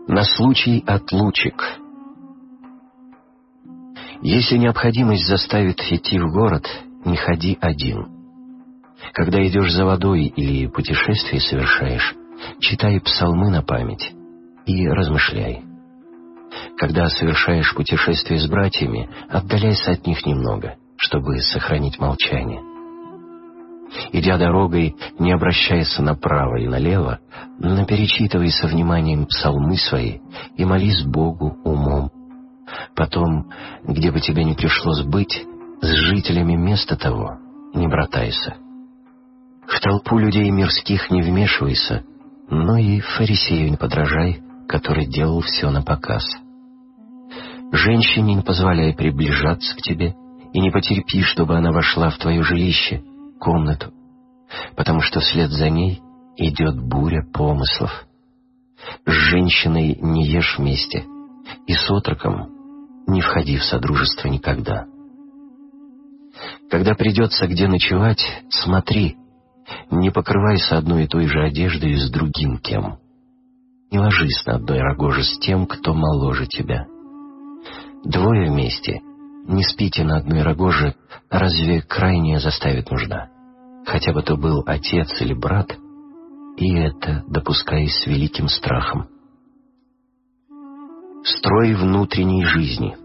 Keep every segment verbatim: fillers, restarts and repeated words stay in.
На случай отлучек. Если необходимость заставит идти в город, не ходи один. Когда идешь за водой или путешествие совершаешь, читай псалмы на память и размышляй. Когда совершаешь путешествие с братьями, отдаляйся от них немного, чтобы сохранить молчание. Идя дорогой, не обращайся направо и налево, но перечитывай со вниманием псалмы свои и молись Богу умом. Потом, где бы тебе ни пришлось быть, с жителями места того не братайся. В толпу людей мирских не вмешивайся, но и фарисею не подражай, который делал все напоказ. Женщине не позволяй приближаться к тебе, и не потерпи, чтобы она вошла в твое жилище, комнату, потому что вслед за ней идет буря помыслов. С женщиной не ешь вместе, и с отроком не входи в содружество никогда. Когда придется где ночевать, смотри, не покрывайся одной и той же одеждой с другим кем. Не ложись на одной рогоже с тем, кто моложе тебя. Двое вместе, не спите на одной рогоже, разве крайняя заставит нужда? Хотя бы то был отец или брат, и это допускай с великим страхом. Строй внутренней жизни.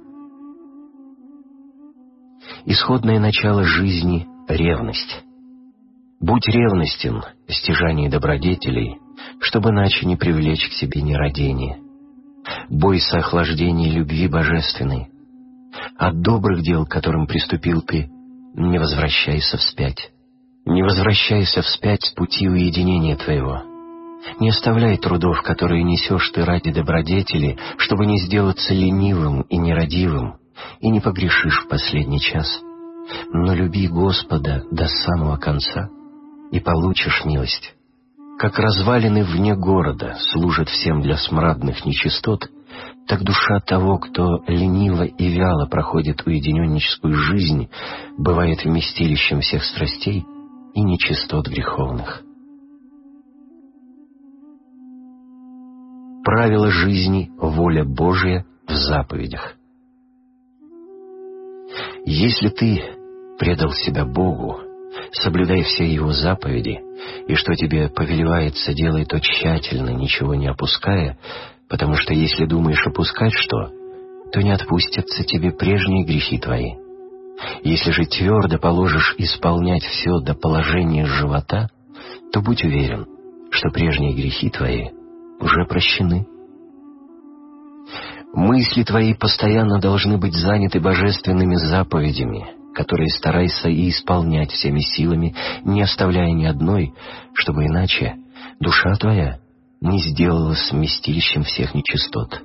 Исходное начало жизни — ревность. Будь ревностен в стяжании добродетелей, чтобы иначе не привлечь к себе нерадение. Бойся охлаждения любви божественной. От добрых дел, к которым приступил ты, не возвращайся вспять. Не возвращайся вспять с пути уединения твоего. Не оставляй трудов, которые несешь ты ради добродетели, чтобы не сделаться ленивым и нерадивым, и не погрешишь в последний час. Но люби Господа до самого конца, и получишь милость. Как развалины вне города служат всем для смрадных нечистот, так душа того, кто лениво и вяло проходит уединенническую жизнь, бывает вместилищем всех страстей и нечистот греховных. Правила жизни, воля Божия в заповедях. Если ты предал себя Богу, соблюдай все Его заповеди, и что тебе повелевается, делай то тщательно, ничего не опуская, потому что если думаешь опускать что, то не отпустятся тебе прежние грехи твои. Если же твердо положишь исполнять все до положения живота, то будь уверен, что прежние грехи твои уже прощены. Мысли твои постоянно должны быть заняты божественными заповедями, которые старайся и исполнять всеми силами, не оставляя ни одной, чтобы иначе душа твоя не сделалась вместилищем всех нечистот.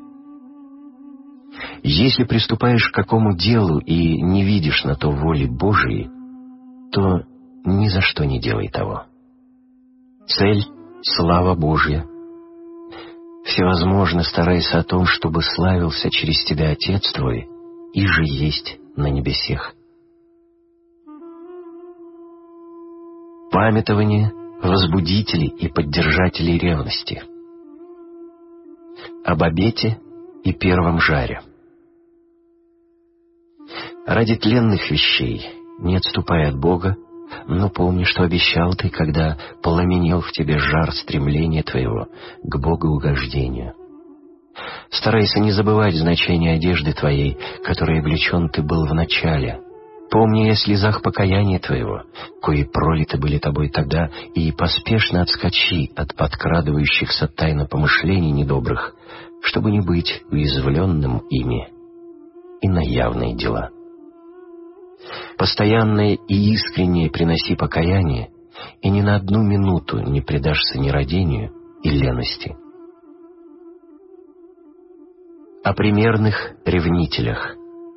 Если приступаешь к какому делу и не видишь на то воли Божией, то ни за что не делай того. Цель — слава Божья. Всевозможно старайся о том, чтобы славился через тебя Отец твой, и же есть на небесех. Памятование возбудителей и поддержателей ревности. Об обете и первом жаре. Ради тленных вещей не отступай от Бога, но помни, что обещал ты, когда пламенел в тебе жар стремления твоего к богоугождению. Старайся не забывать значение одежды твоей, которой облечен ты был в начале. Помни о слезах покаяния твоего, кои пролиты были тобой тогда, и поспешно отскочи от подкрадывающихся тайно помышлений недобрых, чтобы не быть уязвленным ими и на явные дела. Постоянное и искреннее приноси покаяние, и ни на одну минуту не предашься нерадению и лености. О примерных ревнителях.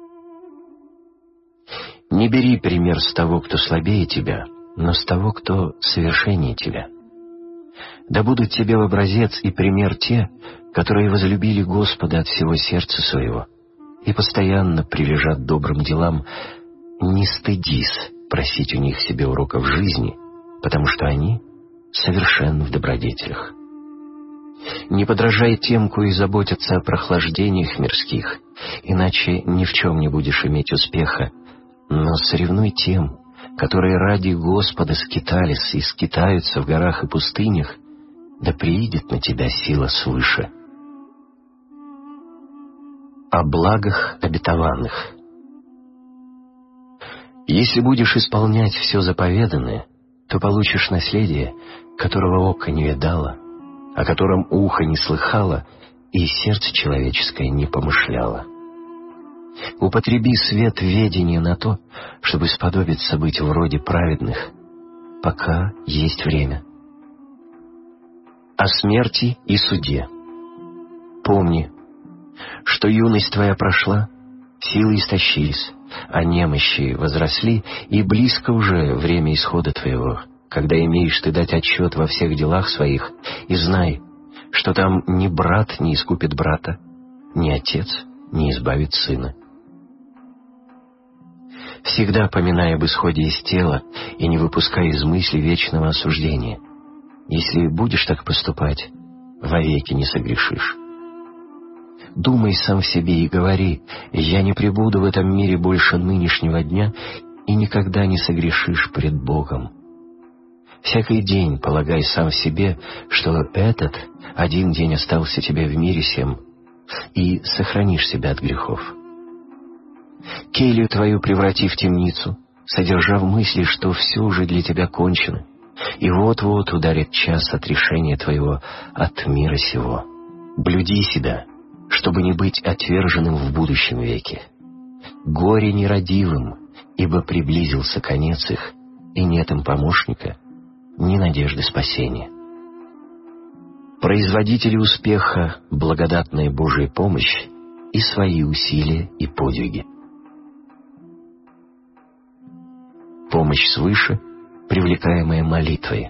Не бери пример с того, кто слабее тебя, но с того, кто совершеннее тебя. Да будут тебе в образец и пример те, которые возлюбили Господа от всего сердца своего и постоянно прилежат добрым делам. Не стыдись просить у них себе уроков жизни, потому что они совершенны в добродетелях. Не подражай тем, кои заботятся о прохлаждениях мирских, иначе ни в чем не будешь иметь успеха, но соревнуй тем, которые ради Господа скитались и скитаются в горах и пустынях, да приидет на тебя сила свыше. О благах обетованных. Если будешь исполнять все заповеданное, то получишь наследие, которого око не видало, о котором ухо не слыхало и сердце человеческое не помышляло. Употреби свет ведения на то, чтобы сподобиться быть вроде праведных, пока есть время. О смерти и суде. Помни, что юность твоя прошла, силы истощились, а немощи возросли, и близко уже время исхода твоего, когда имеешь ты дать отчет во всех делах своих, и знай, что там ни брат не искупит брата, ни отец не избавит сына. Всегда поминай об исходе из тела и не выпускай из мысли вечного осуждения. Если будешь так поступать, вовеки не согрешишь. Думай сам в себе и говори: «Я не пребуду в этом мире больше нынешнего дня», и никогда не согрешишь пред Богом. Всякий день полагай сам в себе, что этот один день остался тебе в мире сем, и сохранишь себя от грехов. Келью твою преврати в темницу, содержа в мысли, что все уже для тебя кончено, и вот-вот ударит час отрешения твоего от мира сего. Блюди себя, чтобы не быть отверженным в будущем веке. Горе нерадивым, ибо приблизился конец их, и нет им помощника, ни надежды спасения. Производители успеха — благодатная Божия помощь и свои усилия и подвиги. Помощь свыше, привлекаемая молитвой.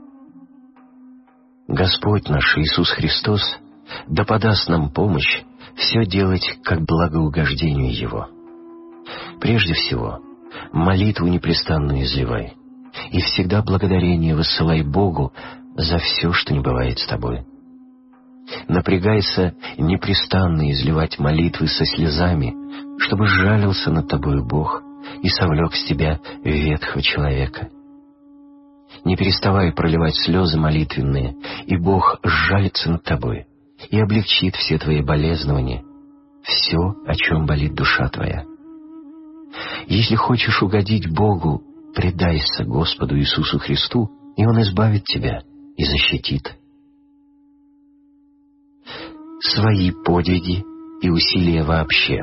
Господь наш Иисус Христос да подаст нам помощь все делать как благоугождению Его. Прежде всего, молитву непрестанную изливай, и всегда благодарение высылай Богу за все, что не бывает с тобой. Напрягайся непрестанно изливать молитвы со слезами, чтобы сжалился над тобою Бог и совлек с тебя ветхого человека. Не переставай проливать слезы молитвенные, и Бог сжалится над тобой и облегчит все твои болезнования, все, о чем болит душа твоя. Если хочешь угодить Богу, предайся Господу Иисусу Христу, и Он избавит тебя и защитит. Свои подвиги и усилия вообще.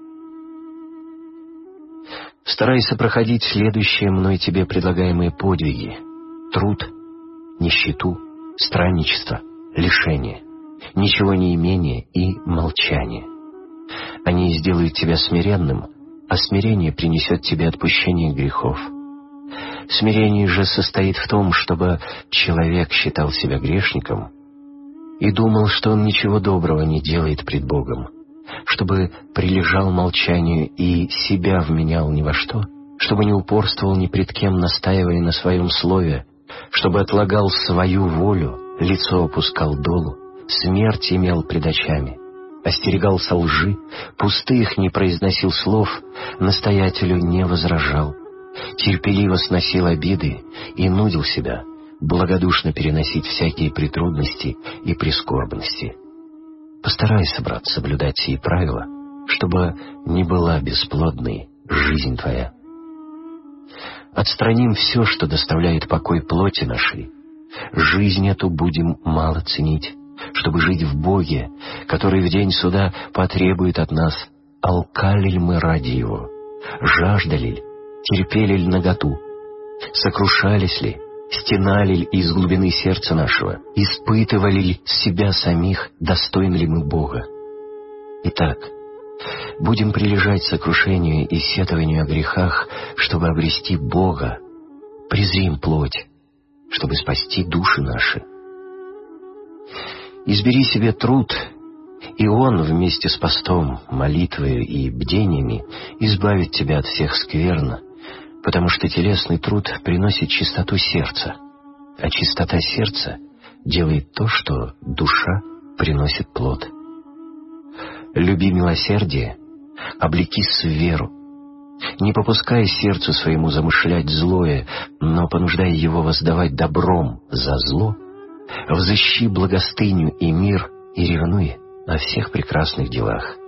Старайся проходить следующие мной тебе предлагаемые подвиги: труд, нищету, странничество, лишение, ничего не имение и молчание. Они сделают тебя смиренным, а смирение принесет тебе отпущение грехов. Смирение же состоит в том, чтобы человек считал себя грешником и думал, что он ничего доброго не делает пред Богом, чтобы прилежал молчанию и себя вменял ни во что, чтобы не упорствовал ни пред кем, настаивая на своем слове, чтобы отлагал свою волю, лицо опускал долу, смерть имел пред очами, остерегался лжи, пустых не произносил слов, настоятелю не возражал, терпеливо сносил обиды и нудил себя благодушно переносить всякие претрудности и прискорбности. Постарайся, брат, соблюдать сии правила, чтобы не была бесплодной жизнь твоя. Отстраним все, что доставляет покой плоти нашей. Жизнь эту будем мало ценить, чтобы жить в Боге, который в день суда потребует от нас: алкали ли мы ради Его, жаждали ли, терпели ли наготу, сокрушались ли, стенали ли из глубины сердца нашего, испытывали ли себя самих, достойны ли мы Бога. Итак, будем прилежать сокрушению и сетованию о грехах, чтобы обрести Бога, презрим плоть, чтобы спасти души наши. Избери себе труд, и Он вместе с постом, молитвой и бдениями избавит тебя от всех скверн, потому что телесный труд приносит чистоту сердца, а чистота сердца делает то, что душа приносит плод. Люби милосердие, облекись в веру. Не попускай сердцу своему замышлять злое, но понуждай его воздавать добром за зло, взыщи благостыню и мир и ревнуй о всех прекрасных делах.